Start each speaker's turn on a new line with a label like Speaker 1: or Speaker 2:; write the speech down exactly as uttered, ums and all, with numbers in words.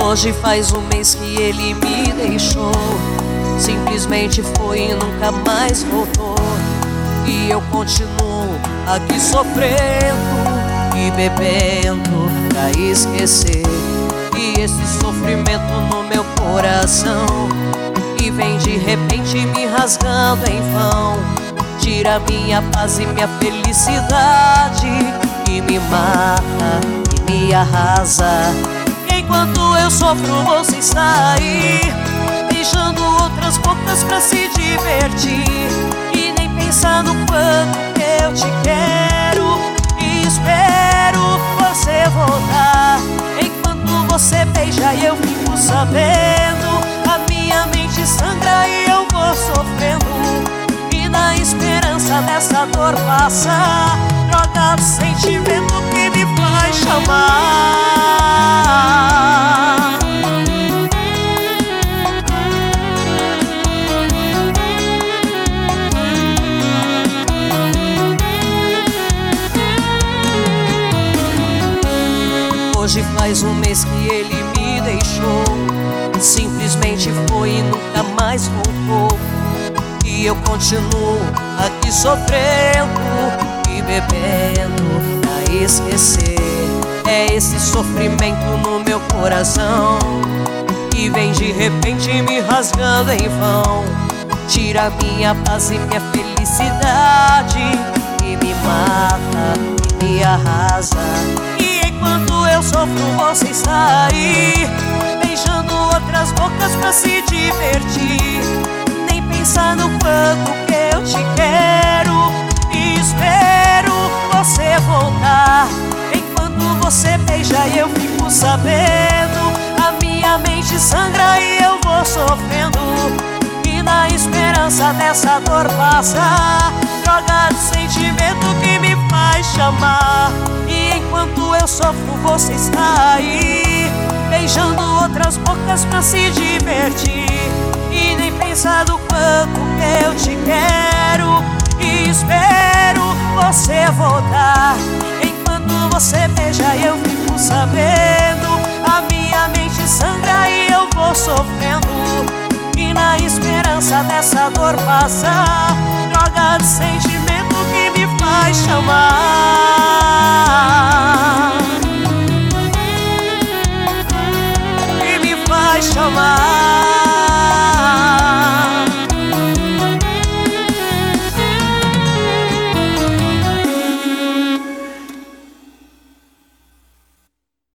Speaker 1: Hoje faz um mês que ele me deixou, simplesmente foi e nunca mais voltou. E eu continuo aqui sofrendo e bebendo pra esquecer. E esse sofrimento no meu coração, que vem de repente me rasgando em vão, tira minha paz e minha felicidade, e me mata e me arrasa. Enquanto eu sofro você está aí, beijando outras bocas pra se divertir, e nem pensar no quanto eu te quero. E espero você voltar. Enquanto você beija eu fico sabendo, a minha mente sangra e eu vou sofrendo. E na esperança dessa dor passar, droga do sentimento que me faz chamar. Hoje faz um mês que ele me deixou, simplesmente foi e nunca mais voltou. E eu continuo aqui sofrendo e bebendo pra esquecer. É esse sofrimento no meu coração, que vem de repente me rasgando em vão, tira minha paz e minha felicidade, e me mata e me arrasa. E enquanto eu sofro você está aí, beijando outras bocas pra se divertir, nem pensar no quanto que eu te quero. E espero você voltar. Enquanto você beija eu fico sabendo, a minha mente sangra e eu vou sofrendo. E na esperança dessa dor passar, droga do sentimento que me faz chamar. E enquanto eu sofro você está aí, beijando outras bocas pra se divertir, e nem pensar do quanto que eu te quero. E espero você voltar. Enquanto você beija eu fico sabendo, a minha mente sangra e eu vou sofrendo. E na esperança dessa dor passar, droga de sentimento que me faz chamar. Que me faz chamar.